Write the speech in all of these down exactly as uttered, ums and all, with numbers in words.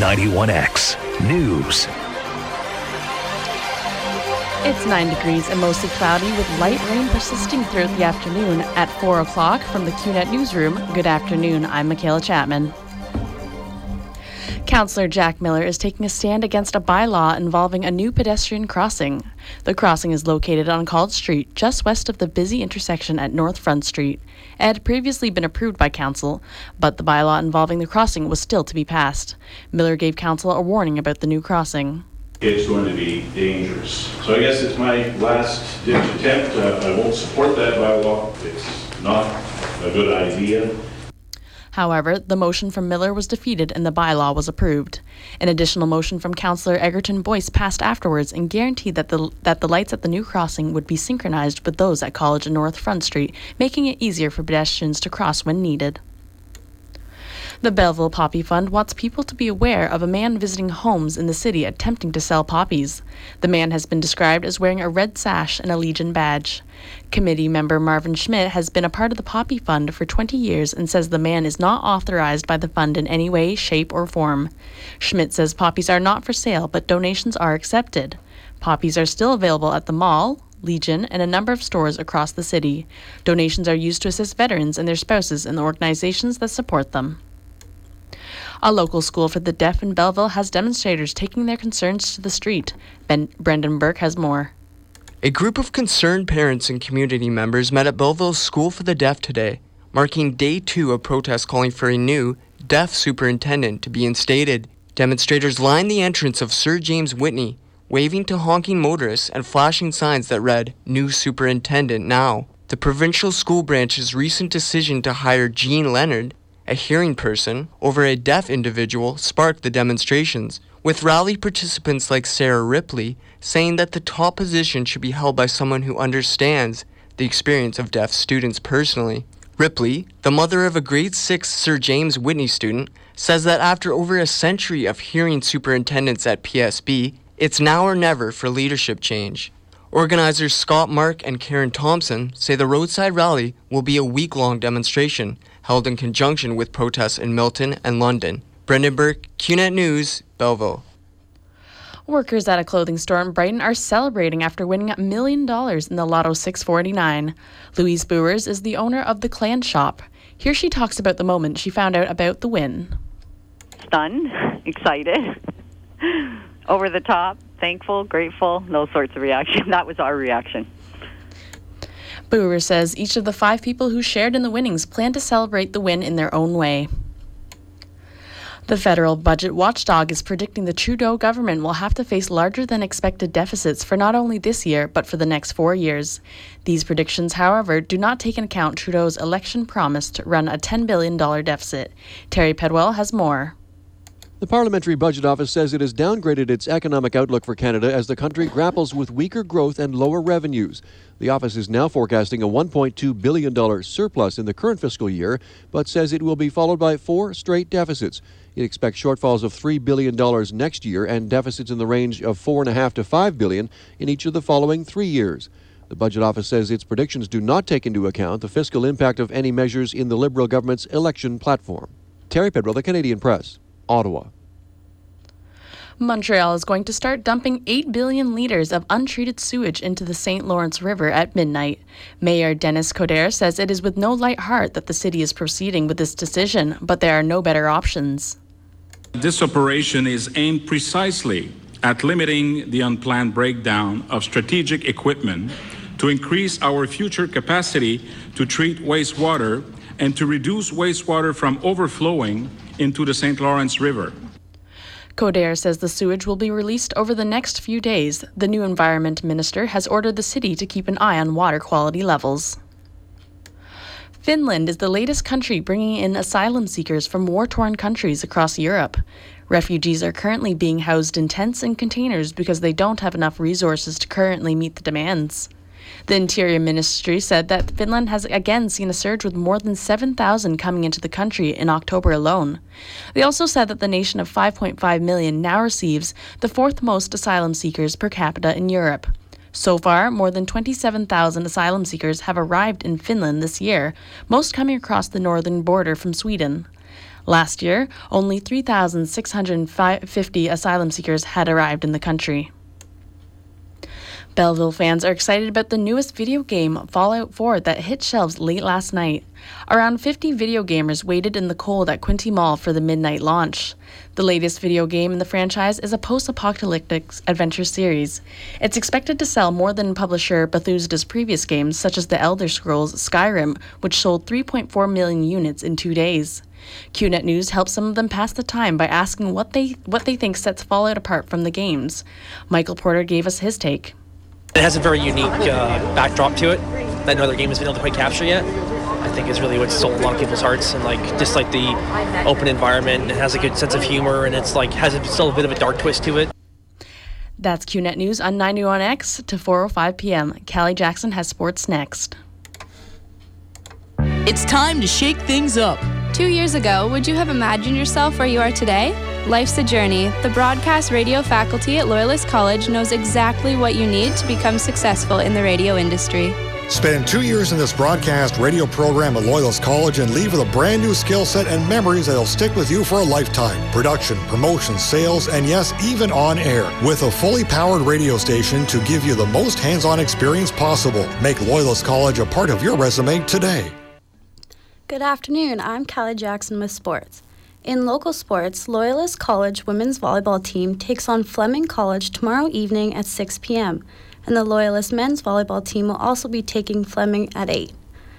ninety-one X News. It's nine degrees and mostly cloudy with light rain persisting throughout the afternoon. At four o'clock from the Q net newsroom, good afternoon, I'm Michaela Chapman. Councillor Jack Miller is taking a stand against a bylaw involving a new pedestrian crossing. The crossing is located on College Street, just west of the busy intersection at North Front Street. It had previously been approved by Council, but the bylaw involving the crossing was still to be passed. Miller gave Council a warning about the new crossing. It's going to be dangerous. So I guess it's my last ditch attempt. Uh, I won't support that bylaw. It's not a good idea. However, the motion from Miller was defeated and the bylaw was approved. An additional motion from Councillor Egerton Boyce passed afterwards and guaranteed that the that the lights at the new crossing would be synchronized with those at College and North Front Street, making it easier for pedestrians to cross when needed. The Belleville Poppy Fund wants people to be aware of a man visiting homes in the city attempting to sell poppies. The man has been described as wearing a red sash and a Legion badge. Committee member Marvin Schmidt has been a part of the Poppy Fund for twenty years and says the man is not authorized by the fund in any way, shape, or form. Schmidt says poppies are not for sale, but donations are accepted. Poppies are still available at the mall, Legion, and a number of stores across the city. Donations are used to assist veterans and their spouses and the organizations that support them. A local school for the deaf in Belleville has demonstrators taking their concerns to the street. Ben- Brendan Burke has more. A group of concerned parents and community members met at Belleville's School for the Deaf today, marking day two of protests calling for a new deaf superintendent to be instated. Demonstrators lined the entrance of Sir James Whitney, waving to honking motorists and flashing signs that read, "New Superintendent Now." The provincial school branch's recent decision to hire Jean Leonard, a hearing person, over a deaf individual sparked the demonstrations, with rally participants like Sarah Ripley saying that the top position should be held by someone who understands the experience of deaf students personally. Ripley, the mother of a grade six Sir James Whitney student, says that after over a century of hearing superintendents at P S B, it's now or never for leadership change. Organizers Scott Mark and Karen Thompson say the roadside rally will be a week-long demonstration held in conjunction with protests in Milton and London. Brendan Burke, Q net News, Belleville. Workers at a clothing store in Brighton are celebrating after winning a million dollars in the Lotto six forty-nine. Louise Bowers is the owner of the Clan Shop. Here she talks about the moment she found out about the win. Stunned, excited, over the top, thankful, grateful, those sorts of reactions. That was our reaction. Brewer says each of the five people who shared in the winnings plan to celebrate the win in their own way. The federal budget watchdog is predicting the Trudeau government will have to face larger than expected deficits for not only this year, but for the next four years. These predictions, however, do not take into account Trudeau's election promise to run a ten billion dollars deficit. Terry Pedwell has more. The Parliamentary Budget Office says it has downgraded its economic outlook for Canada as the country grapples with weaker growth and lower revenues. The office is now forecasting a one point two billion dollars surplus in the current fiscal year, but says it will be followed by four straight deficits. It expects shortfalls of three billion dollars next year and deficits in the range of four point five to five billion dollars in each of the following three years. The Budget Office says its predictions do not take into account the fiscal impact of any measures in the Liberal government's election platform. Terry Pedwell, The Canadian Press, Ottawa. Montreal is going to start dumping eight billion litres of untreated sewage into the Saint Lawrence River at midnight. Mayor Dennis Coderre says it is with no light heart that the city is proceeding with this decision, but there are no better options. This operation is aimed precisely at limiting the unplanned breakdown of strategic equipment to increase our future capacity to treat wastewater and to reduce wastewater from overflowing into the Saint Lawrence River. Coderre says the sewage will be released over the next few days. The new environment minister has ordered the city to keep an eye on water quality levels. Finland is the latest country bringing in asylum seekers from war-torn countries across Europe. Refugees are currently being housed in tents and containers because they don't have enough resources to currently meet the demands. The Interior Ministry said that Finland has again seen a surge with more than seven thousand coming into the country in October alone. They also said that the nation of five point five million now receives the fourth most asylum seekers per capita in Europe. So far, more than twenty-seven thousand asylum seekers have arrived in Finland this year, most coming across the northern border from Sweden. Last year, only three thousand six hundred fifty asylum seekers had arrived in the country. Belleville fans are excited about the newest video game, Fallout four, that hit shelves late last night. Around fifty video gamers waited in the cold at Quinte Mall for the midnight launch. The latest video game in the franchise is a post-apocalyptic adventure series. It's expected to sell more than publisher Bethesda's previous games, such as The Elder Scrolls Skyrim, which sold three point four million units in two days. Q net News helped some of them pass the time by asking what they what they think sets Fallout apart from the games. Michael Porter gave us his take. It has a very unique uh, backdrop to it that no other game has been able to quite capture yet. I think is really what stole a lot of people's hearts, and like just like the open environment, it has a good sense of humor, and it's like has a, still a bit of a dark twist to it. That's Q net News on ninety-one X to four oh five p.m. Callie Jackson has sports next. It's time to shake things up. Two years ago, would you have imagined yourself where you are today? Life's a journey. The broadcast radio faculty at Loyalist College knows exactly what you need to become successful in the radio industry. Spend two years in this broadcast radio program at Loyalist College and leave with a brand new skill set and memories that'll stick with you for a lifetime. Production, promotion, sales, and yes, even on air. With a fully powered radio station to give you the most hands-on experience possible. Make Loyalist College a part of your resume today. Good afternoon. I'm Callie Jackson with sports. In local sports, Loyalist College women's volleyball team takes on Fleming College tomorrow evening at six p.m., and the Loyalist men's volleyball team will also be taking Fleming at eight.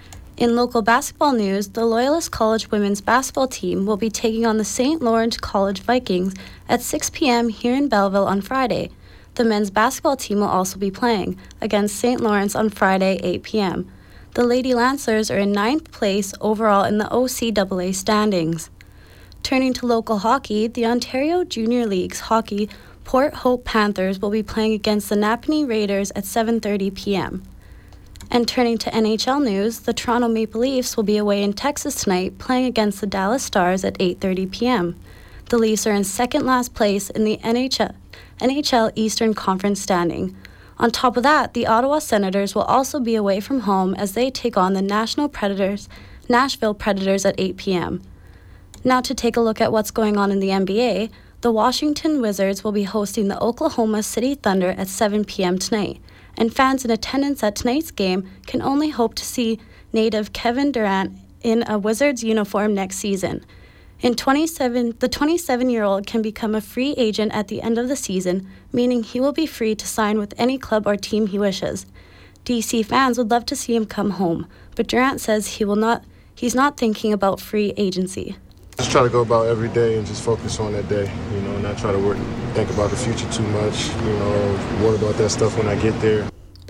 In local basketball news, the Loyalist College women's basketball team will be taking on the Saint Lawrence College Vikings at six p.m. here in Belleville on Friday. The men's basketball team will also be playing against Saint Lawrence on Friday, eight p.m. The Lady Lancers are in ninth place overall in the O C A A standings. Turning to local hockey, the Ontario Junior League's hockey Port Hope Panthers will be playing against the Napanee Raiders at seven thirty p.m. And turning to N H L news, the Toronto Maple Leafs will be away in Texas tonight playing against the Dallas Stars at eight thirty p.m. The Leafs are in second last place in the N H L, N H L Eastern Conference standing. On top of that, the Ottawa Senators will also be away from home as they take on the National Predators, Nashville Predators at eight p.m. Now to take a look at what's going on in the N B A, the Washington Wizards will be hosting the Oklahoma City Thunder at seven p.m. tonight, and fans in attendance at tonight's game can only hope to see native Kevin Durant in a Wizards uniform next season. In twenty-seven, the twenty-seven-year-old can become a free agent at the end of the season, meaning he will be free to sign with any club or team he wishes. D C fans would love to see him come home, but Durant says he will not. He's not thinking about free agency. Just try to go about every day and just focus on that day, you know, not try to work, think about the future too much, you know, worry about that stuff when I get there.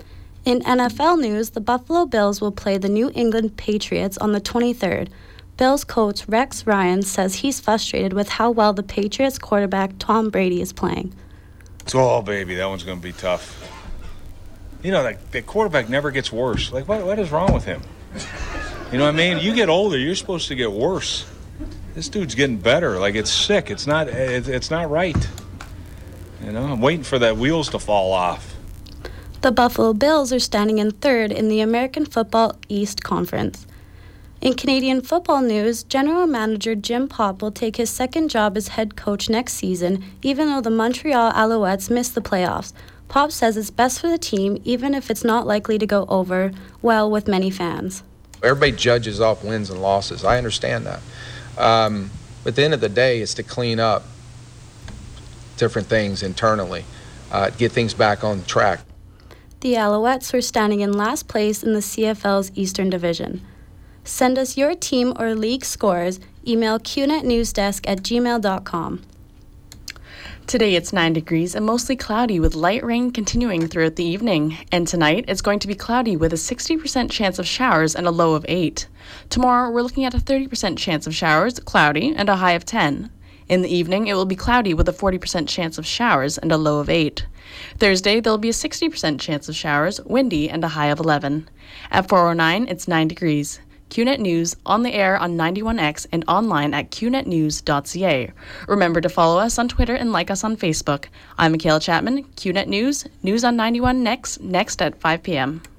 In N F L news, the Buffalo Bills will play the New England Patriots on the twenty-third. Bills coach Rex Ryan says he's frustrated with how well the Patriots quarterback Tom Brady is playing. Oh, baby, that one's going to be tough. You know, like, the quarterback never gets worse. Like, what, what is wrong with him? You know what I mean? You get older, you're supposed to get worse. This dude's getting better. Like, it's sick. It's not it, it's not right. You know, I'm waiting for that wheels to fall off. The Buffalo Bills are standing in third in the American Football East Conference. In Canadian football news, General Manager Jim Popp will take his second job as head coach next season, even though the Montreal Alouettes missed the playoffs. Popp says it's best for the team, even if it's not likely to go over well with many fans. Everybody judges off wins and losses. I understand that. Um, but at the end of the day, it's to clean up different things internally, uh, get things back on track. The Alouettes were standing in last place in the C F L's Eastern Division. Send us your team or league scores. Email q net newsdesk at gmail dot com. Today it's nine degrees and mostly cloudy with light rain continuing throughout the evening. And tonight it's going to be cloudy with a sixty percent chance of showers and a low of eight. Tomorrow we're looking at a thirty percent chance of showers, cloudy, and a high of ten. In the evening it will be cloudy with a forty percent chance of showers and a low of eight. Thursday there will be a sixty percent chance of showers, windy, and a high of eleven. At four oh nine it's nine degrees. Q net News, on the air on ninety-one X and online at q net news dot c a. Remember to follow us on Twitter and like us on Facebook. I'm Michaela Chapman, Q net News, news on ninety-one X, next at five p.m.